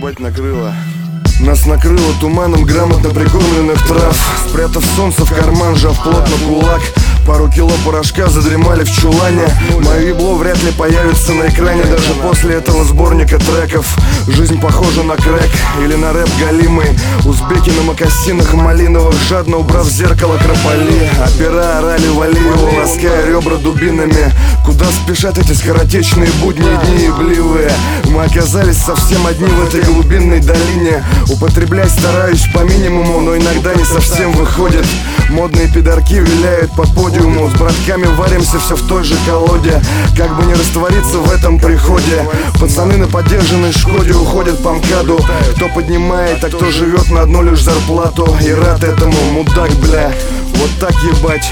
ебать накрыло. Нас накрыло туманом грамотно прикормленных трав. Спрятав солнце в карман, жав плотно кулак. Пару кило порошка задремали в чулане. Мое ебло вряд ли появится на экране даже после этого сборника треков. Жизнь похожа на крэк или на рэп галимый. Узбеки на мокасинах малиновых, жадно убрав зеркало крополи. Опера орали, вали его, лаская ребра дубинами. Куда спешат эти скоротечные будни и дни ебливые? Мы оказались совсем одни в этой глубинной долине. Употреблять стараюсь по минимуму, но иногда не совсем выходит. Модные пидорки виляют по подиуму. С братками варимся все в той же колоде. Как бы не раствориться в этом приходе. Пацаны на подержанной Шкоде уходят по МКАДу. Кто поднимает, а кто живет на одну лишь зарплату. И рад этому, мудак, бля. Вот так ебать.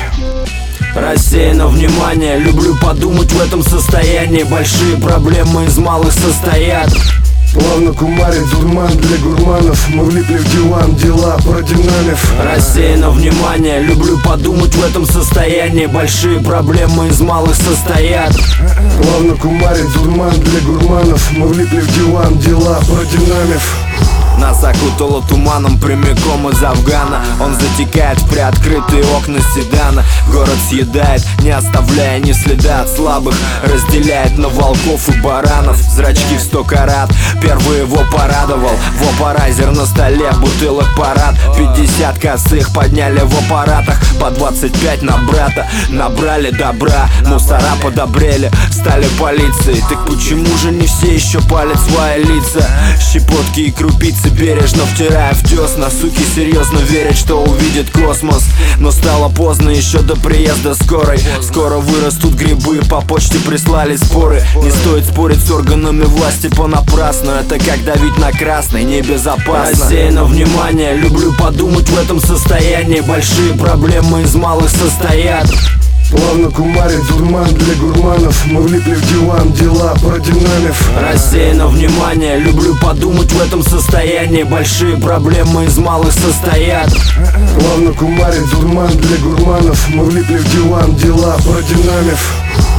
Рассеяно внимание, люблю подумать в этом состоянии. Большие проблемы из малых состоят. Плавно кумарит дурман для гурманов. Мы влипли в диван, дела продинамив. Рассеяно внимание, люблю подумать в этом состоянии. Большие проблемы из малых состоят. Плавно кумарит дурман для гурманов. Мы влипли в диван, дела продинамив. Нас окутало туманом прямиком из Афгана. Он затекает в приоткрытые окна седана. Город съедает, не оставляя ни следа от слабых. Разделяет на волков и баранов. Зрачки в 100 карат, первый его порадовал. Вопорайзер на столе, бутылок парад. 50 косых подняли в аппаратах. По 25 на брата, набрали добра. Мусора подобрели, стали полицией. Так почему же не все еще палят свои лица? Щепотки и крупицы бережно втирая в десна. Суки серьезно верят, что увидят космос. Но стало поздно еще до приезда скорой. Скоро вырастут грибы, по почте прислали споры. Не стоит спорить с органами власти понапрасну. Это как давить на красный, небезопасно. Рассеяно внимание, люблю подумать в этом состоянии. Большие проблемы из малых состоят. Плавно кумарит дурман для гурманов. Мы влипли в диван, дела продинамив. Рассеяно внимание, люблю подумать в этом состоянии. Большие проблемы из малых состоят. Плавно кумарит дурман для гурманов. Мы влипли в диван, дела продинамив.